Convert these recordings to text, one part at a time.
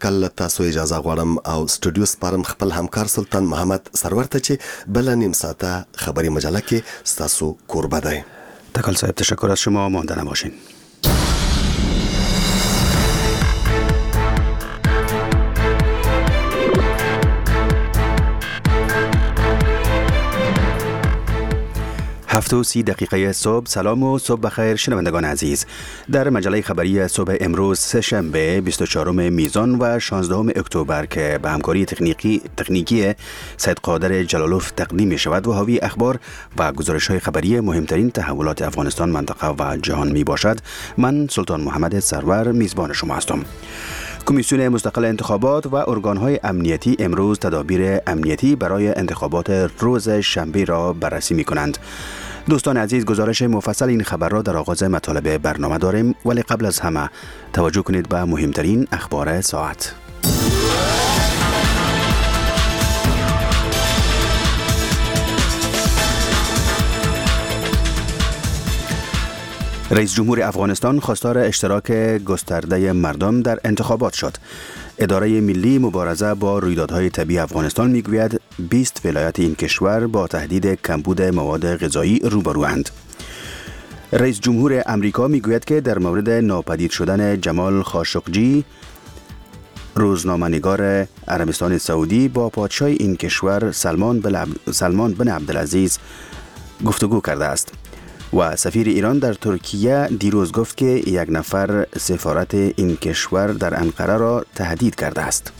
کله تاسو اجازه غواړم او سټوډیو سپارم خپل همکار سلطان محمد سرور ته چې بل نیم ساعته خبری مجله کې تاسو قربا دی. تکل صاحب تشکر از شما، مانده نباشین. هفت و 30 دقیقه صبح. سلام و صبح بخیر شنوندگان عزیز. در مجله خبری صبح امروز سه شنبه 24 میزان و 16 اکتبر که به همکاری تکنیکی سید قادر جلالوف تقدیم می شود و حاوی اخبار و گزارش های خبری مهمترین تحولات افغانستان، منطقه و جهان می باشد. من سلطان محمد سرور میزبان شما هستم. کمیسیون مستقل انتخابات و ارگان‌های امنیتی امروز تدابیر امنیتی برای انتخابات روز شنبه را بررسی می‌کنند. دوستان عزیز، گزارش مفصل این خبر را در آغاز مطالب برنامه داریم، ولی قبل از همه توجه کنید به مهمترین اخبار ساعت. رئیس جمهور افغانستان خواستار اشتراک گسترده مردم در انتخابات شد. اداره ملی مبارزه با رویدادهای طبیعی افغانستان میگوید 20 ولایت این کشور با تهدید کمبود مواد غذایی روبروند. رئیس جمهور امریکا میگوید که در مورد ناپدید شدن جمال خاشقجی، روزنامه‌نگار عربستان سعودی، با پادشاه این کشور سلمان بن عبدالعزیز گفتگو کرده است. و سفیر ایران در ترکیه دیروز گفت که یک نفر سفارت این کشور در انقره را تهدید کرده است.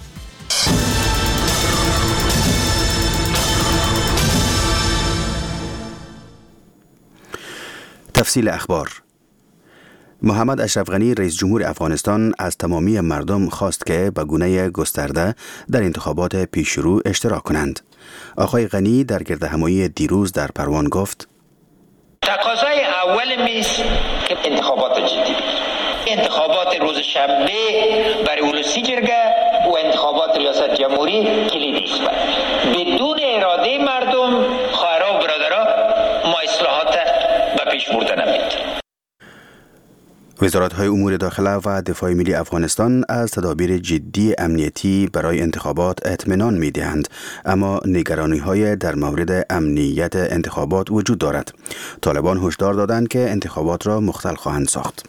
تفصیل اخبار. محمد اشرف غنی رئیس جمهور افغانستان از تمامی مردم خواست که به گونه گسترده در انتخابات پیشرو اشتراک کنند. آقای غنی در گردهمایی دیروز در پروان گفت: تقاضای اول میز که انتخابات جدی بود. انتخابات روز شنبه برای اولوسی جرگه و انتخابات ریاست جمهوری کلیدی است. بدون اراده مردم، خواهرها و برادرها، ما اصلاحات به پیش بردن نمی‌تونیم. وزارت‌های امور داخله و دفاع ملی افغانستان از تدابیر جدی امنیتی برای انتخابات اطمینان می‌دهند، اما نگرانی‌های در مورد امنیت انتخابات وجود دارد. طالبان هشدار دادند که انتخابات را مختل خواهند ساخت.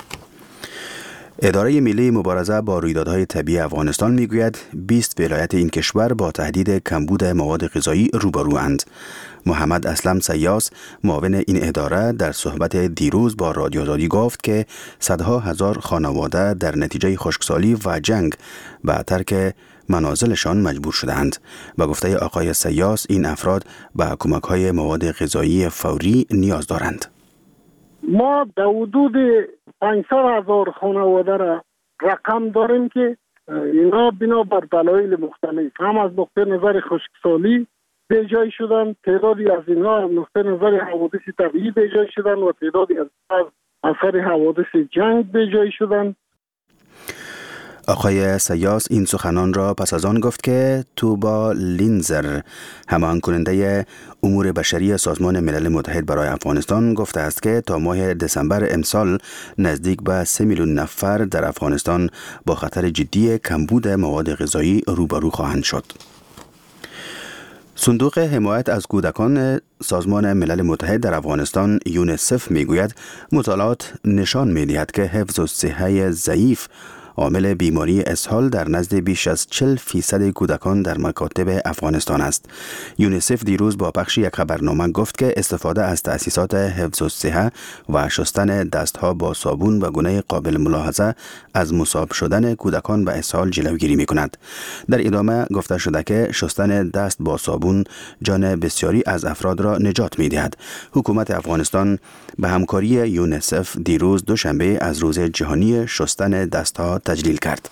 اداره ملی مبارزه با رویدادهای طبیعی افغانستان میگوید 20 ولایت این کشور با تهدید کمبود مواد غذایی روبروند. محمد اسلم سیاس، معاون این اداره، در صحبت دیروز با رادیو آزادی گفت که صدها هزار خانواده در نتیجه خشکسالی و جنگ به ترک منازلشان مجبور شدند. به گفته آقای سیاس، این افراد به کمک‌های مواد غذایی فوری نیاز دارند. ما در حدود 500,000 خانواده را رقم داریم که اینا بنابر دلایل مختلف، هم از نقطه نظر خشکسالی به جای شدن، تعدادی از اینا از نقطه نظر حوادث طبیعی به جای شدن و تعدادی از اثر حوادث جنگ به جای شدن. آقای سیاس این سخنان را پس از آن گفت که توبا لینزر، همان کننده امور بشری سازمان ملل متحد برای افغانستان، گفته است که تا ماه دسامبر امسال نزدیک به 3 میلیون نفر در افغانستان با خطر جدی کمبود مواد غذایی روبرو خواهند شد. صندوق حمایت از کودکان سازمان ملل متحد در افغانستان یونیسف میگوید مطالعات نشان می‌دهد که حفظ الصحه ضعیف عامل بیماری اسهال در نزد بیش از 40% کودکان در مکاتب افغانستان است. یونیسف دیروز با پخش یک خبرنامه گفت که استفاده از تأسیسات حفظ الصحه و شستن دستها با صابون به گونه قابل ملاحظه از مصاب شدن کودکان به اسهال جلوگیری می‌کند. در ادامه گفته شده که شستن دست با صابون جان بسیاری از افراد را نجات می‌دهد. حکومت افغانستان به همکاری یونیسف دیروز دوشنبه از روز جهانی شستن دستها تجلیل کرد.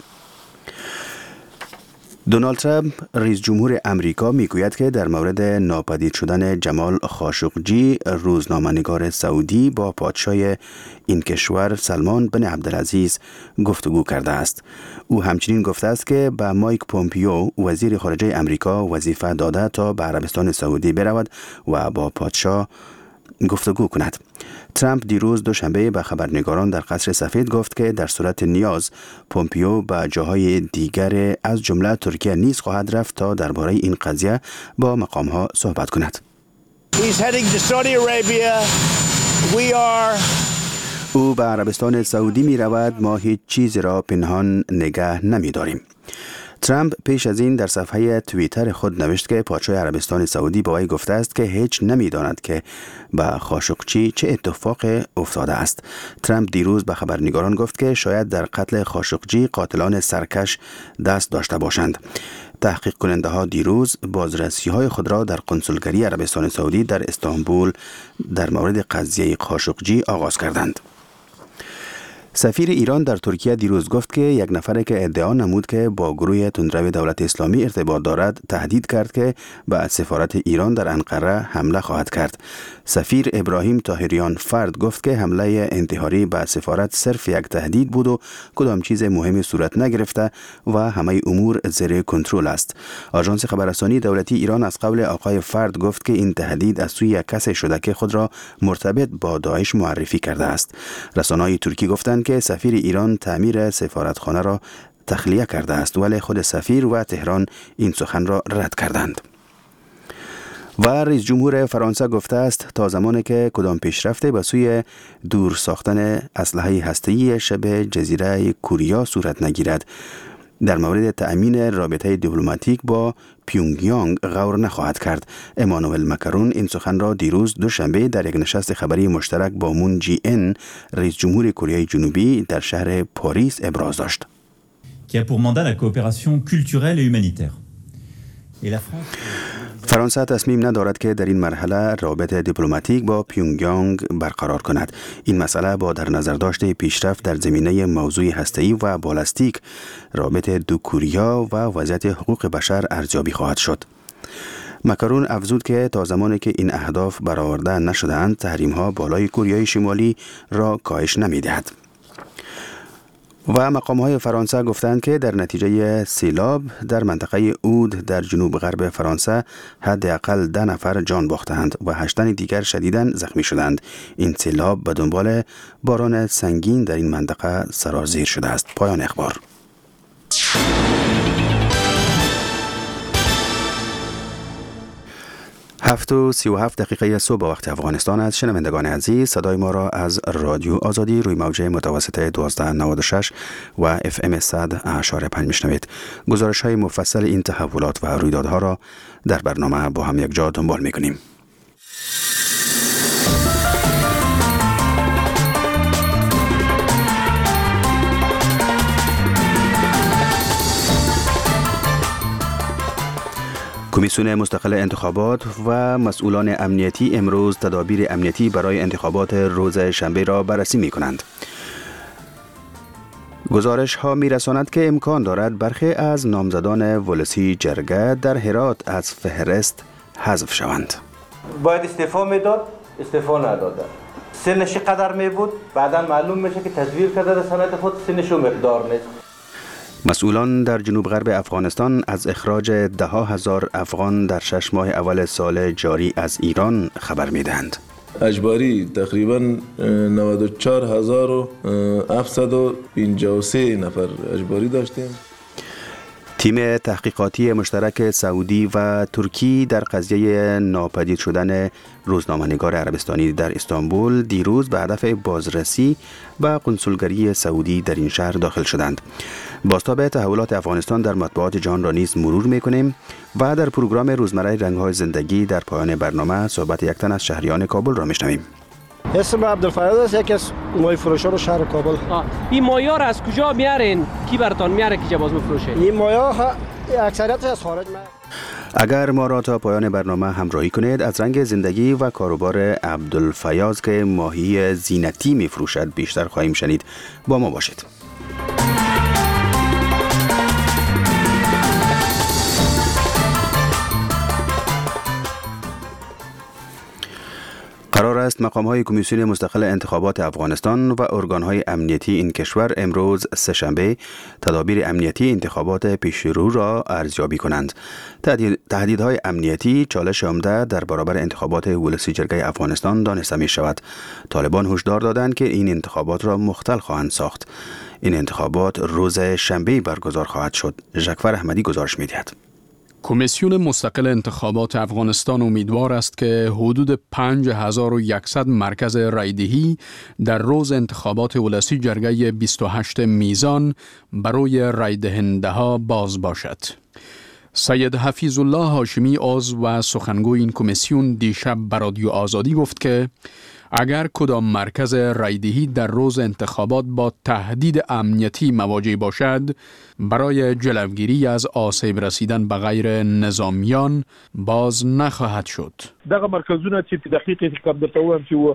دونالد ترامپ رئیس جمهور امریکا میگوید که در مورد ناپدید شدن جمال خاشقجی، روزنامه‌نگار سعودی، با پادشاه این کشور سلمان بن عبدالعزیز گفتگو کرده است. او همچنین گفته است که به مایک پومپیو، وزیر خارجه امریکا، وظیفه داده تا به عربستان سعودی برود و با پادشاه گفتگو کند. ترامپ دیروز دوشنبه به خبرنگاران در قصر سفید گفت که در صورت نیاز پومپیو به جاهای دیگر از جمله ترکیه نیز خواهد رفت تا درباره این قضیه با مقام‌ها صحبت کند. او به عربستان سعودی می رود. ما هیچ چیزی را پنهان نگه نمی داریم. ترامپ پیش از این در صفحه توییتر خود نوشت که پادشاه عربستان سعودی با وی گفته است که هیچ نمی‌داند که به خاشقچی چه اتفاق افتاده است. ترامپ دیروز به خبرنگاران گفت که شاید در قتل خاشقچی قاتلان سرکش دست داشته باشند. تحقیق کننده ها دیروز بازرسی های خود را در قنسولگری عربستان سعودی در استانبول در مورد قضیه خاشقچی آغاز کردند. سفیر ایران در ترکیه دیروز گفت که یک نفر که ادعا نمود که با گروه تندرو دولت اسلامی ارتباط دارد تهدید کرد که به سفارت ایران در انقره حمله خواهد کرد. سفیر ابراهیم طاهریان فرد گفت که حمله انتحاری به سفارت صرف یک تهدید بود و کدام چیز مهمی صورت نگرفته و همه امور زیر کنترل است. آژانس خبررسانی دولتی ایران از قول آقای فرد گفت که این تهدید از سوی کسی شده که خود را مرتبط با داعش معرفی کرده است. رسانه‌های ترکی گفتند که سفیر ایران تعمیر سفارتخانه را تخلیه کرده است، ولی خود سفیر و تهران این سخن را رد کردند. و رئیس جمهور فرانسه گفته است تا زمانی که کدام پیشرفته به سوی دور ساختن اسلحه هسته‌ای شبه جزیره کوریا صورت نگیرد، در مورد تأمین رابطه دیپلماتیک با پیونگیانگ غور نخواهد کرد. امانوئل مکرون این سخن را دیروز دوشنبه در یک نشست خبری مشترک با مون جی ان رئیس جمهور کره جنوبی در شهر پاریس ابراز داشت. qui a pour mandat la coopération culturelle et humanitaire. Et la France فرانسه تصمیم ندارد که در این مرحله رابطه دیپلماتیک با پیونگیانگ برقرار کند. این مسئله با در نظر داشته پیشرفت در زمینه موضوع هسته‌ای و بالستیک، رابطه دو کوریا و وضعیت حقوق بشر ارزیابی خواهد شد. مکرون افزود که تا زمانی که این اهداف برآورده نشده‌اند، تحریم‌ها بالای کره شمالی را کاهش نمی‌دهد. و مقام‌های فرانسه گفتند که در نتیجه سیلاب در منطقه اود در جنوب غرب فرانسه حداقل 10 نفر جان باختند و 8 تن دیگر شدیداً زخمی شدند. این سیلاب به دنبال باران سنگین در این منطقه سرازیر شده است. پایان اخبار. 7:37 صبح وقت افغانستان است. شنوندگان عزیز، صدای ما را از رادیو آزادی روی موج متوسط 1296 و FM 100.5 میشنوید. گزارش های مفصل این تحولات و رویدادها را در برنامه با هم یک جا دنبال میکنیم. کمیسیون مستقل انتخابات و مسئولان امنیتی امروز تدابیر امنیتی برای انتخابات روز شنبه را بررسی می کنند. گزارش ها می رساند که امکان دارد برخی از نامزدان ولسی جرگه در هرات از فهرست حذف شوند. باید استعفا میداد، استعفا نداده. سنش قدر می بود، بعدا معلوم میشه که تزویر کرده در سند خود، سنش و مقدار نیست. مسئولان در جنوب غرب افغانستان از اخراج 10,000 افغان در 6 ماه اول سال جاری از ایران خبر میدهند. اجباری تقریباً 94,753 نفر اجباری داشتیم. تیم تحقیقاتی مشترک سعودی و ترکی در قضیه ناپدید شدن روزنامه‌نگار عربستانی در استانبول دیروز به هدف بازرسی و قنسولگری سعودی در این شهر داخل شدند. بازتاب تحولات افغانستان در مطبوعات جهان را نیز مرور می‌کنیم و در پروگرام روزمره رنگ‌های زندگی در پایان برنامه صحبت یک تن از شهریان کابل را می‌شنویم. اسم عبدالفیاض است، یکی از مایع فروشان شهر کابل. این مایع را از کجا میارین؟ کی براتون میاره که باز بفروشه؟ این مایع اکثریت از خارج میاد. اگر ما را تا پایان برنامه همراهی کنید، از رنگ زندگی و کاروبار عبدالفیاض که ماهی زینتی میفروشد بیشتر خواهیم شنید. با ما باشید. قرار است مقام‌های کمیسیون مستقل انتخابات افغانستان و ارگان‌های امنیتی این کشور امروز سه‌شنبه تدابیر امنیتی انتخابات پیشرو را ارزیابی کنند. تهدیدهای امنیتی چالش عمده در برابر انتخابات ولسی جرگه افغانستان دانسته می شود. طالبان هشدار دادند که این انتخابات را مختل خواهند ساخت. این انتخابات روز شنبه برگزار خواهد شد. ژکفر احمدی گزارش می‌دهد. کمیسیون مستقل انتخابات افغانستان امیدوار است که حدود 5100 مرکز رایدهی در روز انتخابات ولسی جرگه 28 میزان برای رایدهنده ها باز باشد. سید حفیظ الله هاشمی عضو و سخنگوی این کمیسیون دیشب به رادیو آزادی گفت که اگر کدام مرکز رایدهی در روز انتخابات با تهدید امنیتی مواجه باشد، برای جلوگیری از آسیب رسیدن به غیر نظامیان باز نخواهد شد. دغه مرکزونه چې دقیق حساب درته وایم چې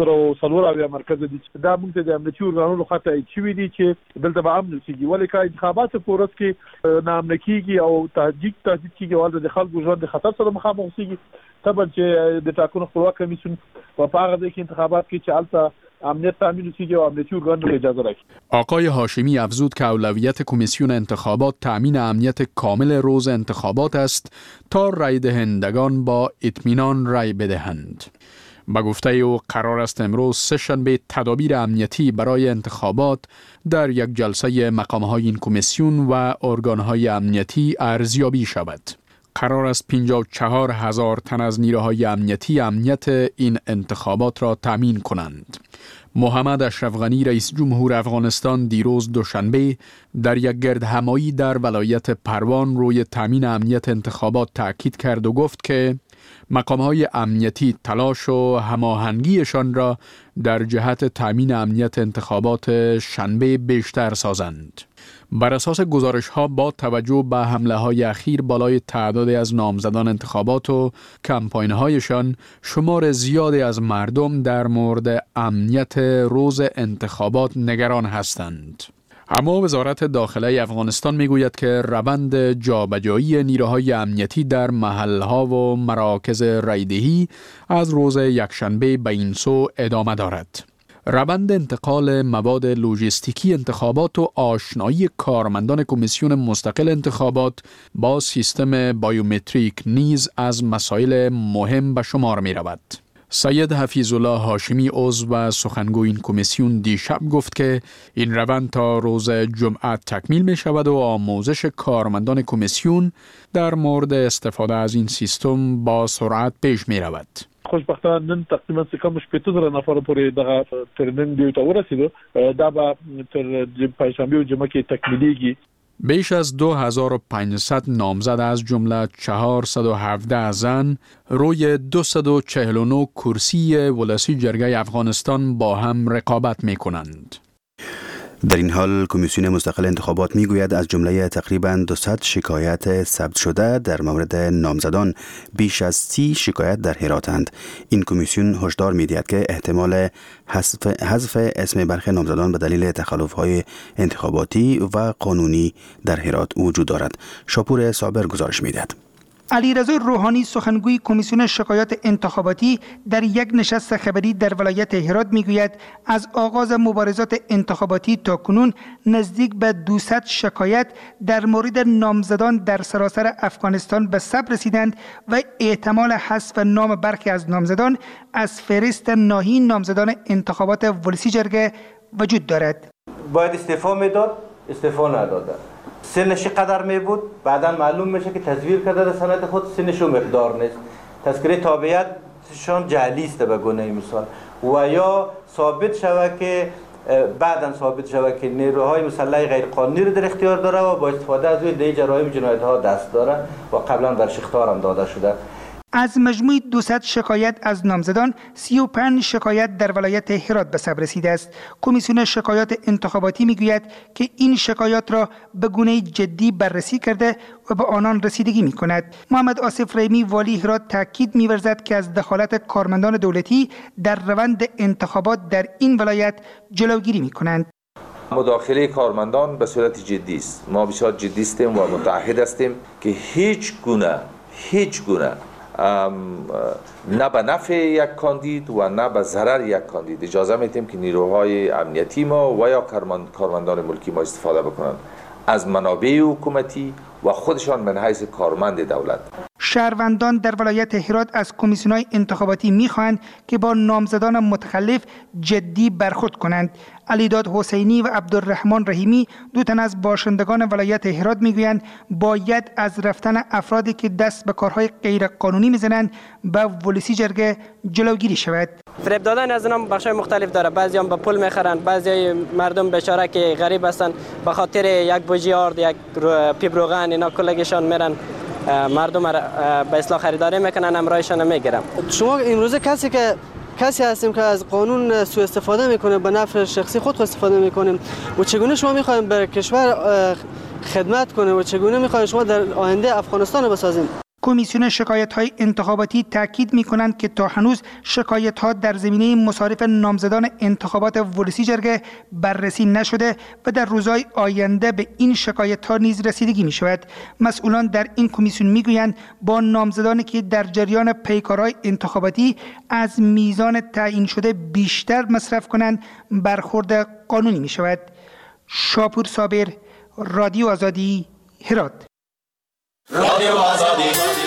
15000 مرکز دي دا موږ ته د امنیتي ارګانونو خاطه ایچوي دي چې دلته به امن کیږي ولې که انتخابات پورس کې نامنه کیږي او تهدید کیږي او د خلکو ژوند خطر سره مخامخ کیږي طبعا چې د ټاکنو خپلواک کمیسیون په هغه ځای کې انتخابات کې چې البته امنیت تامین کیږي او امنیتي ارګانونه اجازه راکړي. آقای هاشمی افزود که اولویت کمیسیون انتخابات تامین امنیت کامل روز انتخابات است تا رای دهندگان با اطمینان رای بدهند. با گفته او قرار است امروز سه‌شنبه تدابیر امنیتی برای انتخابات در یک جلسه مقام‌های این کمیسیون و ارگان‌های امنیتی ارزیابی شود. قرار است 54000 تن از نیروهای امنیتی امنیت این انتخابات را تامین کنند. محمد اشرف غنی رئیس جمهور افغانستان دیروز دوشنبه در یک گردهمایی در ولایت پروان روی تامین امنیت انتخابات تاکید کرد و گفت که مقام‌های امنیتی تلاش و هماهنگیشان را در جهت تامین امنیت انتخابات شنبه بیشتر سازند. بر اساس گزارش‌ها با توجه به حمله‌های اخیر بالای تعدادی از نامزدان انتخابات و کمپاین‌هایشان، شمار زیادی از مردم در مورد امنیت روز انتخابات نگران هستند. اما وزارت داخله افغانستان میگوید که روند جابجایی نیروهای امنیتی در محل‌ها و مراکز رایدهی از روز یکشنبه به این سو ادامه دارد. روند انتقال مواد لوجستیکی انتخابات و آشنایی کارمندان کمیسیون مستقل انتخابات با سیستم بایومتریک نیز از مسائل مهم به شمار می رود. سید حفیظ الله هاشمی عضو و سخنگوی این کمیسیون دیشب گفت که این روند تا روز جمعه تکمیل می شود و آموزش کارمندان کمیسیون در مورد استفاده از این سیستم با سرعت پیش می رود. خوشبختانه نن تقریبا څه کم 15000 نفر پورې دغه ترننګ دی ته ورسېدو دا به تر پنجشنبه و جمعه کې تکمیلیږي. بیش از 2500 نامزد از جمله 417 زن روی 249 کرسی ولسی جرگه افغانستان با هم رقابت می کنند. در این حال کمیسیون مستقل انتخابات میگوید از جمله تقریباً 200 شکایت ثبت شده در مورد نامزدان بیش از 30 شکایت در هراتند. این کمیسیون هشدار می‌دهد که احتمال حذف اسم برخی نامزدان به دلیل تخلف‌های انتخاباتی و قانونی در هرات وجود دارد. شاپور صابر گزارش می‌دهد. علیرضا روحانی سخنگوی کمیسیون شکایات انتخاباتی در یک نشست خبری در ولایت هرات میگوید از آغاز مبارزات انتخاباتی تا کنون نزدیک به 200 شکایت در مورد نامزدان در سراسر افغانستان به ثبت رسیدند و احتمال حذف نام برخی از نامزدان از فهرست نهایی نامزدان انتخابات ولسی جرگه وجود دارد. باید استعفا میداد، استعفا نداده. سنش قدر می بود بعدا معلوم میشه که تزویر کرده در سند خود سنش مقدار نیست. تذکره تابعیتشان جعلی است به گونه مثال و یا ثابت شود که بعدا ثابت شود که نیروهای مسلح غیر قانونی رو در اختیار داره و با استفاده از وی جرایم جنایت ها دست داره و قبلا در شختار هم داده شده. از مجموع 200 شکایت از نامزدان 35 شکایت در ولایت هرات به ثبت رسیده است. کمیسیون شکایات انتخاباتی میگوید که این شکایات را به گونه جدی بررسی کرده و به آنان رسیدگی میکند. محمد آصف رحیمی والی هرات تاکید می‌ورزد که از دخالت کارمندان دولتی در روند انتخابات در این ولایت جلوگیری میکنند. مداخله کارمندان به صورت جدی است. ما بسیار جدی هستیم و متعهد هستیم که هیچ گونه نه به نفع یک کاندید و نه به ضرر یک کاندید اجازه میدیم که نیروهای امنیتی ما و یا کارمندان ملکی ما استفاده بکنند از منابع حکومتی و خودشان من حیث کارمند دولت. شهروندان در ولایت هرات از کمیسیون‌های انتخاباتی می‌خواهند که با نامزدان متخلف جدی برخورد کنند. علیداد حسینی و عبدالرحمن رحیمی دو تن از باشندگان ولایت هرات میگویند باید از رفتن افرادی که دست به کارهای غیرقانونی میزنند به ولسی جرگه جلوگیری شود. فریب دادن از اینا بخشای مختلف داره، بعضیام به پول میخرن، بعضی مردم بیچاره که غریب هستن به خاطر یک بوجی آرد، یک پیپ روغن اینا کلگشان میرن مردم به اصلاح خریداری میکنن، امرایشان میگیرن. شما امروزه کسی هستیم که از قانون سوء استفاده میکنه، به نفع شخصی خود استفاده میکنیم و چگونه شما میخوایم بر کشور خدمت کنیم و چگونه میخوایم شما در آینده افغانستان رو بسازیم؟ کمیسیون شکایت‌های انتخاباتی تاکید می‌کنند که تا هنوز شکایت‌ها در زمینه مصارف نامزدان انتخابات ولسی جرگه بررسی نشده و در روزهای آینده به این شکایت‌ها نیز رسیدگی می‌شود. مسئولان در این کمیسیون می‌گویند با نامزدانی که در جریان پیکارهای انتخاباتی از میزان تعیین شده بیشتر مصرف کنند برخورد قانونی می‌شود. شاپور صابر، رادیو آزادی، هرات. رادیو آزادی.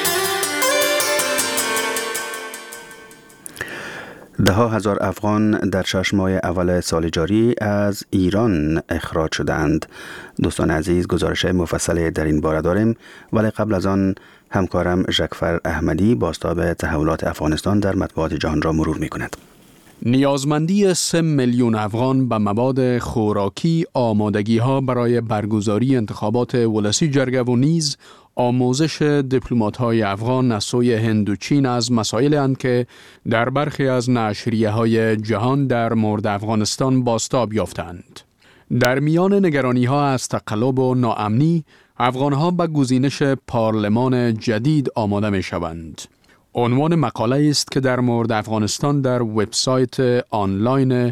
ده هزار افغان در 6 ماه اول سال جاری از ایران اخراج شدند. دوستان عزیز، گزارش مفصل در این باره داریم، ولی قبل از آن همکارم ژکفر احمدی بازتاب تحولات افغانستان در مطبوعات جهان را مرور می کند. نیازمندی 3 میلیون افغان به مواد خوراکی، آمادگی‌ها برای برگزاری انتخابات ولسی جرگه و نیز آموزش دیپلمات‌های افغان از سوی هند و چین از مسائلی اند که در برخی از نشریه‌های جهان در مورد افغانستان بازتاب یافتند. در میان نگرانی‌ها از تقلب و ناامنی، افغان‌ها به گزینش پارلمان جدید آماده می‌شوند. عنوان مقاله است که در مورد افغانستان در وبسایت آنلاین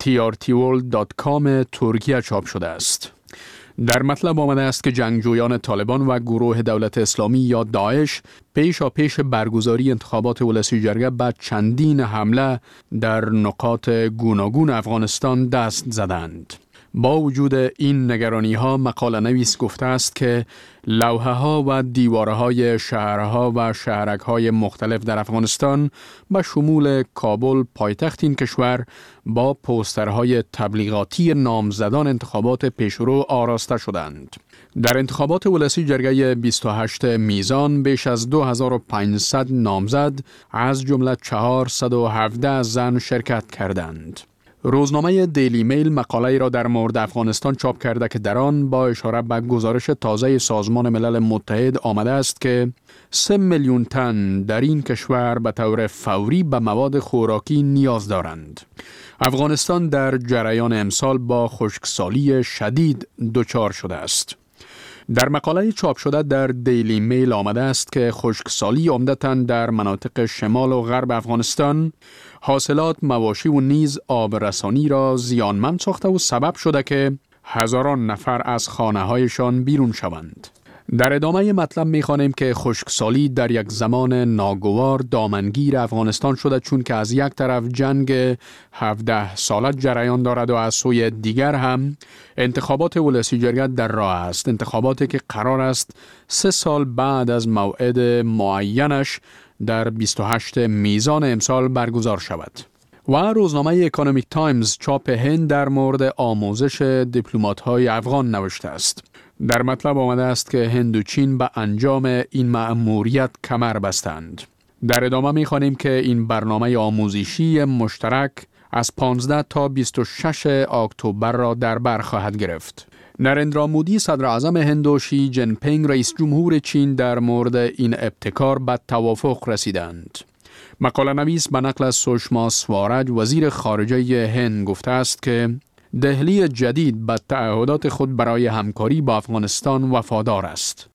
trtworld.com ترکیه چاپ شده است. در مطلب آمده است که جنگجویان طالبان و گروه دولت اسلامی یا داعش پیش برگزاری انتخابات ولسی جرگه به چندین حمله در نقاط گوناگون افغانستان دست زدند. با وجود این نگرانی‌ها، مقاله نویس گفته است که لوحه‌ها و دیوارهای شهرها و شهرک‌های مختلف در افغانستان به شمول کابل پایتخت این کشور با پوسترهای تبلیغاتی نامزدان انتخابات پیشرو آراسته شدند. در انتخابات ولسی جرگه 28 میزان بیش از 2500 نامزد از جمله 417 زن شرکت کردند. روزنامه دیلی میل مقاله را در مورد افغانستان چاپ کرده که در آن با اشاره به گزارش تازه سازمان ملل متحد آمده است که 3 میلیون تن در این کشور به طور فوری به مواد خوراکی نیاز دارند. افغانستان در جریان امسال با خشکسالی شدید دچار شده است. در مقاله چاپ شده در دیلی میل آمده است که خشکسالی عمدتاً در مناطق شمال و غرب افغانستان حاصلات مواشی و نیز آب رسانی را زیانمند ساخته و سبب شده که هزاران نفر از خانه‌هایشان بیرون شوند. در ادامه مطلب می‌خوانیم که خشکسالی در یک زمان ناگوار دامنگیر افغانستان شده، چون که از یک طرف جنگ 17 ساله جریان دارد و از سوی دیگر هم انتخابات ولسی جرگه در راه است. انتخاباتی که قرار است 3 سال بعد از موعد معینش در 28 میزان امسال برگزار شود. و روزنامه اکونومیک تایمز چاپ هند در مورد آموزش دیپلمات‌های افغان نوشته است. در مطلب آمده است که هند و چین به انجام این مأموریت کمر بستند. در ادامه می‌خوانیم که این برنامه آموزشی مشترک از 15 تا 26 اکتبر را در بر خواهد گرفت. نریندرا مودی صدر اعظم هند و شی جین پینگ رئیس جمهور چین در مورد این ابتکار به توافق رسیدند. مقاله نویس به نقل از سوشما سوارج وزیر خارجه هند گفته است که دهلی جدید به تعهدات خود برای همکاری با افغانستان وفادار است.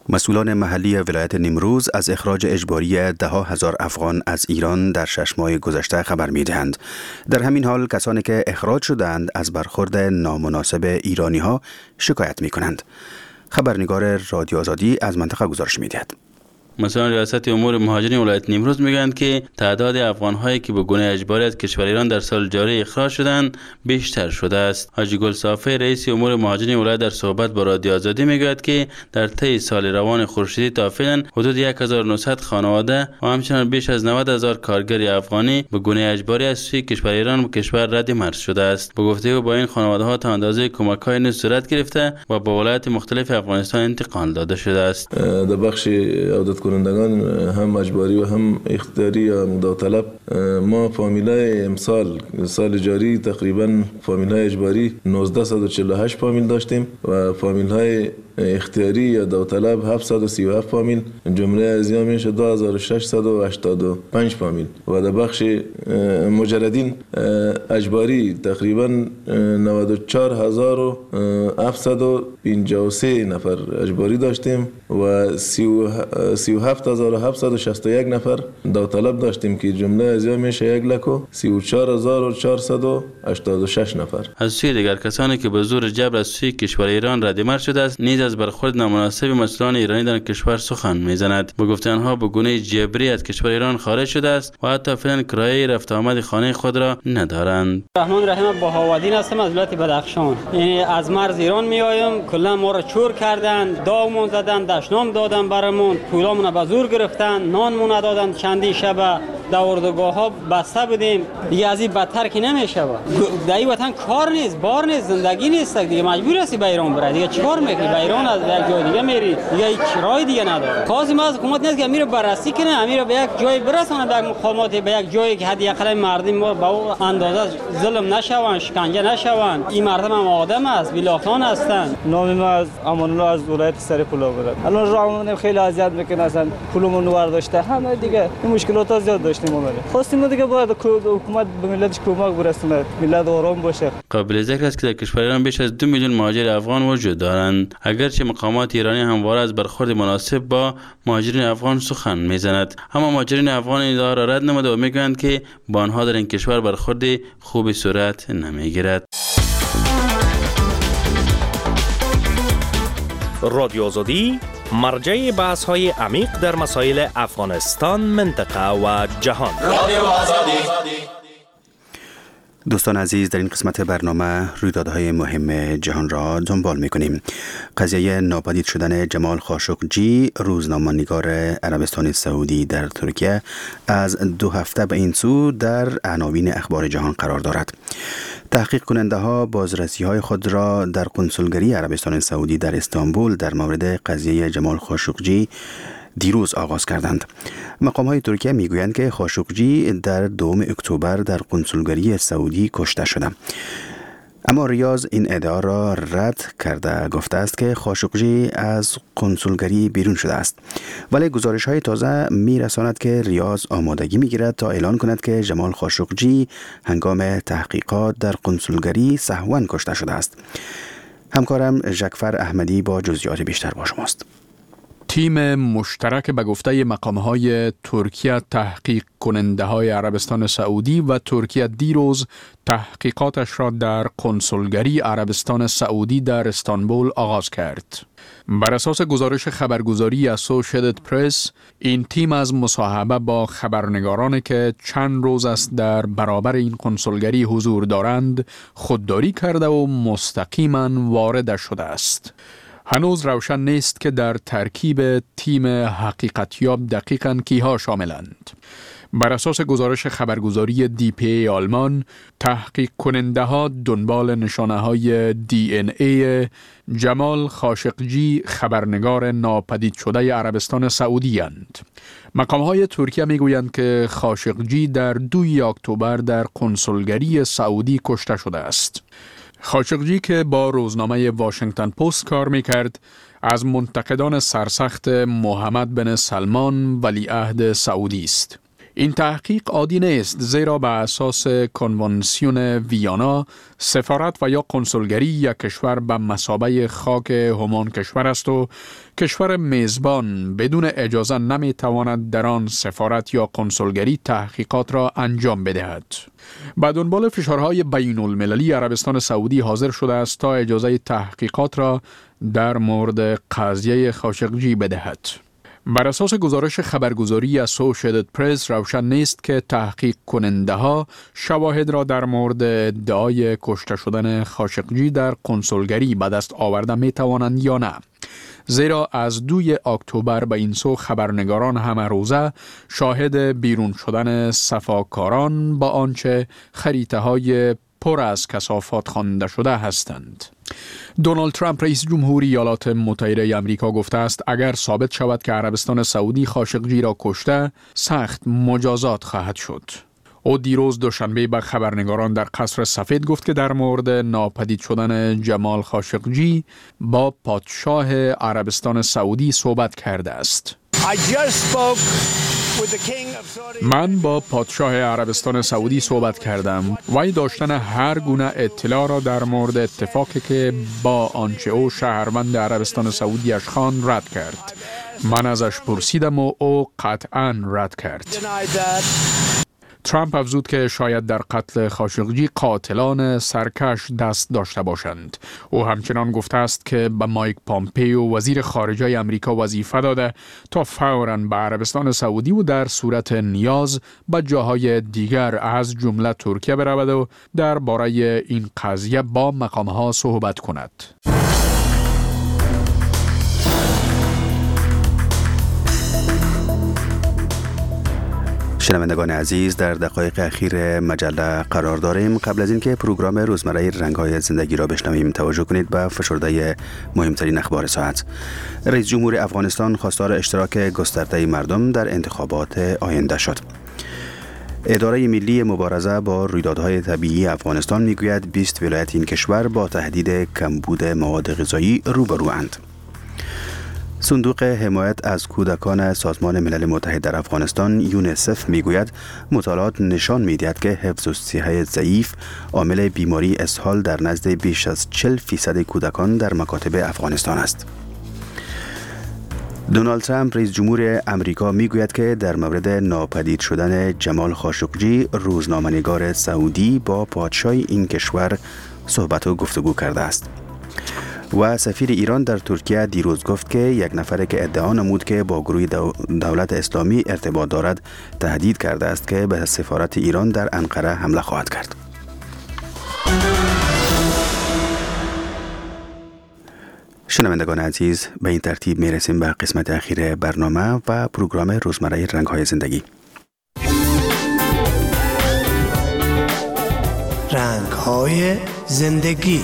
مسئولان محلی ولایت نیمروز از اخراج اجباری 10,000 افغان از ایران در 6 ماه گذشته خبر می‌دهند. در همین حال کسانی که اخراج شدند از برخورد نامناسب ایرانی‌ها شکایت می‌کنند. خبرنگار رادیو آزادی از منطقه گزارش می‌دهد. مسئولان ریاست امور مهاجرین ولایت نیمروز میگویند که تعداد افغان‌هایی که به گونه اجباری از کشور ایران در سال جاری اخراج شدند بیشتر شده است. حاجی گل صافی رئیس امور مهاجرین ولایت در صحبت با رادیو آزادی میگوید که در طی سال روان خورشیدی تا فعلا حدود 1900 خانواده و همچنین بیش از 90,000 کارگر افغانی به گونه اجباری از سوی کشور ایران به کشور رد مرز شده است. با گفته او با این خانواده‌ها تا اندازه کمک‌های نیز صورت گرفته و به ولایت مختلف افغانستان انتقال داده شده است. در بخش عودت کنندگان هم اجباری و هم اختیاری یا داوطلب ما فامیلای امسال سال جاری تقریبا فامیلای اجباری 1948 فامیل داشتیم و فامیلهای اختیاری یا داوطلب 737 فامیل، جمله از اینا میشه 2685 فامیل و در بخش مجردین اجباری تقریبا 94753 نفر اجباری داشتیم و 37761 نفر داوطلب داشتیم که جمله از اینا میشه 1,34,486 نفر. از سوی دیگر کسانی که به زور جبر از سوی کشور ایران رد مرز شده است نیز از برخورد نامناسب مسئولان ایرانی در کشور سخن میزند. به گفته آنها به گونه جبری از کشور ایران خارج شده است و حتی فعلا کرایه رفت آمد خانه خود را ندارند. رحمان رحیم بهاودین هستم از ولایت بدخشان. یعنی از مرز ایران میایم، کلا ما را چور کردن، داغمون زدن، دشنام دادن برامون، پولامون به زور گرفتن، نانمون ندادن، چندی شب در اردوگاه‌ها بسته بودیم. دیگه از این بدتر که نمیشه. در این وطن کار نیست، بار نیست، زندگی نیست، دیگه مجبور هستی به ایران بری. دیگه چیکار میکنی؟ به ایران از یک جای دیگه میری، دیگه هیچ راه دیگه نداره. خواستیم از حکومت نیست که امیر بررسی کنه، امیر به یک جای برسونه، به یک مقامات، به یک جایی که حدی اقل مردم ما به اون اندازه ظلم نشون، شکنجه نشون. این مردم هم آدم است، بیلاخان هستند. نام ما از امان الله از ولایت سرپولا بود. الان راهمون خیلی اذیت میکنه، اصلا پولمون ورداشته، همه دیگه این مشکلات زیاد داشتیم ما. خواستیم دیگه باید حکومت به ملتش کمک برسونه، ملت آرام باشه. قابل ذکر است که در کشور ایران بیش از 2 میلیون مهاجر افغان وجود دارند. اگرچه مقامات ایرانی همواره از برخورد مناسب با مهاجرین افغان سخن میزند، اما مهاجرین افغان این ادعا را رد نموده و میگویند که با آنها در این کشور برخورد خوبی صورت نمیگیرد. رادیو آزادی مرجع بحث‌های عمیق در مسائل افغانستان، منطقه و جهان. رادیو آزادی. دوستان عزیز، در این قسمت برنامه رویدادهای مهم جهان را دنبال می‌کنیم. قضیه ناپدید شدن جمال خاشقجی، روزنامه‌نگار عربستان سعودی در ترکیه، از 2 هفته به این سو در عناوین اخبار جهان قرار دارد. تحقیق کننده ها بازرسی های خود را در قنسولگری عربستان سعودی در استانبول در مورد قضیه جمال خاشقجی دیروز آغاز کردند. مقام های ترکیه میگویند که خاشقجی در 2 اکتبر در قنسولگری سعودی کشته شده. اما ریاض این ادعا را رد کرده گفته است که خاشقجی از قنسولگری بیرون شده است. ولی گزارش های تازه می رساند که ریاض آمادگی می گیرد تا اعلان کند که جمال خاشقجی هنگام تحقیقات در قنسولگری سهواً کشته شده است. همکارم جعفر احمدی با جزئیات بیشتر با شماست. تیم مشترک به گفته مقام‌های ترکیه، تحقیق کننده های عربستان سعودی و ترکیه دیروز تحقیقاتش را در قنسولگری عربستان سعودی در استانبول آغاز کرد. بر اساس گزارش خبرگزاری اسوشییتد پرس، این تیم از مصاحبه با خبرنگارانی که چند روز است در برابر این قنسولگری حضور دارند خودداری کرده و مستقیما وارد شده است. هنوز روشن نیست که در ترکیب تیم حقیقتیاب دقیقاً کیها شاملند. بر اساس گزارش خبرگزاری DPA آلمان، تحقیق کننده ها دنبال نشانه های DNA جمال خاشقجی، خبرنگار ناپدید شده عربستان سعودی اند. مقام های ترکیه می گویند که خاشقجی در 2 اکتبر در قنسولگری سعودی کشته شده است. خاشقجی که با روزنامه واشنگتن پست کار میکرد، از منتقدان سرسخت محمد بن سلمان ولیعهد سعودی است. این تحقیق عادی نیست، زیرا به اساس کنوانسیون ویانا سفارت و یا کنسولگری یک کشور به مثابه خاک همان کشور است و کشور میزبان بدون اجازه نمیتواند در آن سفارت یا کنسولگری تحقیقات را انجام بدهد. به دنبال فشارهای بین المللی عربستان سعودی حاضر شده است تا اجازه تحقیقات را در مورد قضیه خاشقجی بدهد. بر اساس گزارش خبرگزاری اسوسییتد پرس روشن نیست که تحقیق کننده ها شواهد را در مورد ادعای کشته شدن خاشقجی در کنسولگری به دست آورده می توانند یا نه. زیرا از 2 اکتبر به این سو خبرنگاران همه روزه شاهد بیرون شدن صفاکاران با آنچه خریطه های پر از کثافات خوانده شده هستند. دونالد ترامپ رئیس جمهوری ایالات متحده آمریکا گفته است اگر ثابت شود که عربستان سعودی خاشقجی را کشته، سخت مجازات خواهد شد. او دیروز دوشنبه به خبرنگاران در قصر سفید گفت که در مورد ناپدید شدن جمال خاشقجی با پادشاه عربستان سعودی صحبت کرده است. من با پادشاه عربستان سعودی صحبت کردم. وی داشتن هر گونه اطلاع را در مورد اتفاقی که با آنچه او شهروند عربستان سعودیش خواند رد کرد. من ازش پرسیدم و او قطعاً رد کرد. ترامپ افزود که شاید در قتل خاشقجی قاتلان سرکش دست داشته باشند. او همچنان گفته است که به مایک پامپیو وزیر خارجه آمریکا وظیفه داده تا فوراً به عربستان سعودی و در صورت نیاز به جاهای دیگر از جمله ترکیه برود و درباره این قضیه با مقامها صحبت کند. شنوندگان عزیز، در دقایق اخیر مجله قرار داریم. قبل از اینکه پروگرام روزمره رنگ‌های زندگی را بشنویم، توجه کنید به فشرده مهمترین اخبار ساعت. رئیس جمهور افغانستان خواستار اشتراک گسترده مردم در انتخابات آینده شد. اداره ملی مبارزه با رویدادهای طبیعی افغانستان میگوید 20 ولایت این کشور با تهدید کمبود مواد غذایی روبروند. صندوق حمایت از کودکان سازمان ملل متحد در افغانستان یونیسف میگوید مطالعات نشان میدهد که حفظ الصحه ضعیف عامل بیماری اسهال در نزد بیش از 40% کودکان در مکاتب افغانستان است. دونالد ترامپ رئیس جمهور امریکا میگوید که در مورد ناپدید شدن جمال خاشقجی روزنامه‌نگار سعودی با پادشاه این کشور صحبت و گفتگو کرده است. و سفیر ایران در ترکیه دیروز گفت که یک نفر که ادعا نمود که با گروه دولت اسلامی ارتباط دارد تهدید کرده است که به سفارت ایران در انقره حمله خواهد کرد. شنوندگان عزیز، به این ترتیب می رسیم به قسمت اخیر برنامه و پروگرام روزمره رنگ‌های زندگی. رنگ‌های زندگی.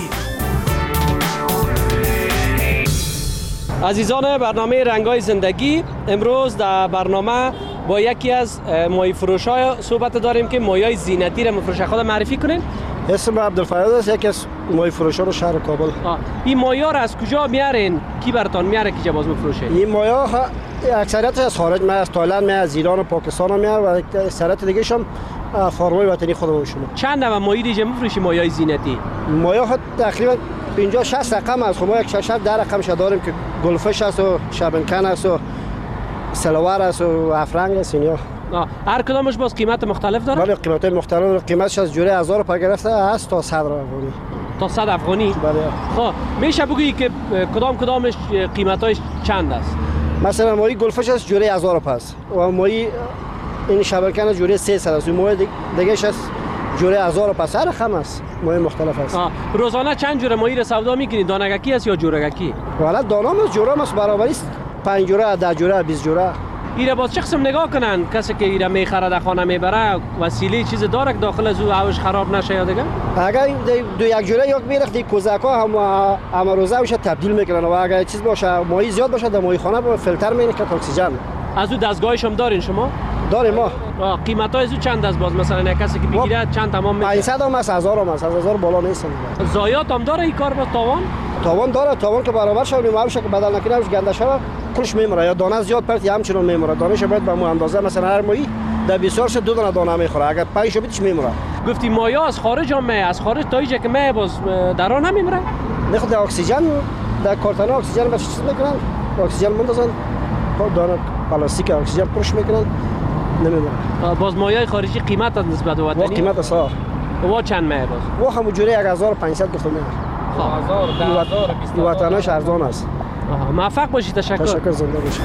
عزیزان برنامه رنگ‌های زندگی، امروز در برنامه با یکی از مایه فروش‌ها صحبت داریم که مایه‌های زینتی را مفروشه. خود معرفی کنین؟ اسم عبدالفریاد است، یکی از مایه فروشان شهر کابل. این مایه را از کجا میارین؟ کی براتون میاره که باز مفروشه؟ این مایه اکثریت از خارج میاد، از تایلند میاد، از ایران و پاکستان میاد و اکثریت دیگه شم فارمای وطنی خودمون شما. چند نوع مایه دیگه میفروشی مایه‌های زینتی؟ مایه تقریبا 50-60 رقم از ما، یک 6-10 رقمش داریم که گلفش است و شبنکن است و سلوار است و افرنگ است. اینا هر کدامش باز قیمت مختلف داره؟ بله، قیمت مختلف. قیمتش از جوره 1000 تا گرفته است تا 100 افغانی. تا 100 افغانی؟ بله. خب میشه بگی که کدامش قیمتاش چند است؟ مثلا مایی گلفش از جوره 1000 پس و مایی این شبنکن جوره 300 است. مایی دیگه‌ش از جوره 1000 پس. هر رقم است، مایه مختلف است. روزانه چند جوره مایه را سودا می‌کنید؟ دانگکی است یا جورگکی؟ والا دانم است، جوره است، برابری است. 5 جوره، 10 جوره، 20 جوره. ایره باز چه قسم نگاه کنن کسی که ایره میخره در خانه میبره؟ وسیله چیز داره که داخل از او هواش خراب نشه یا دیگه؟ اگر دو یک جوره یک میرخت کوزاکا هم روزه میشه تبدیل میکنن و اگر چیز باشه مایه زیاد باشه در مایه خانه با فیلتر میکنه اکسیژن. از او دستگاهش هم دارین شما؟ داریم ما. قیمت های از او چند است باز؟ مثلا کسی که بگیره چند تمام میشه؟ 500 هم است، 1000 هم است، از 1000 بالا نیست. زایات هم داره این کار با تاوان؟ تاوان داره، تاوان که برابر شه و که بدل نکنه گنده شه کلش میمره، یا دانه زیاد پرت یا همچنان میمره. دانش باید به مو اندازه مثلا هر ماهی در 20 سالش 2 دانه دانه میخوره، اگر 5 بیتش میمره. گفتی مایا از خارج هم از خارج تا اینجا که می باز در آن نمیمره؟ نه خود اکسیژن در کارتن اکسیژن بس چیز میکنن، اکسیژن مندازن، دانه پلاستیک اکسیژن پرش میکنن، نمیمره. باز مایای خارجی قیمت از نسبت به وطنی؟ قیمت است. و چند می باز؟ و همون جوری 1500 گفتم میاره. 10,000 وطنش ارزان است. موفق باشید. تشکر. تشکر، زنده باشید.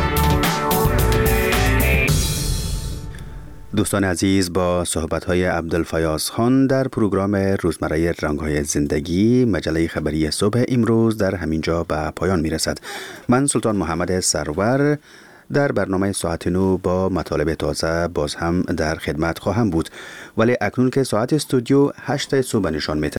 دوستان عزیز، با صحبت‌های عبدالفیاض خان در پروگرام روزمره رنگ‌های زندگی مجله خبری صبح امروز در همینجا به پایان میرسد. من سلطان محمد سرور در برنامه ساعت 9 با مطالب تازه باز هم در خدمت خواهم بود، ولی اکنون که ساعت استودیو 8 صبح نشان می‌دهد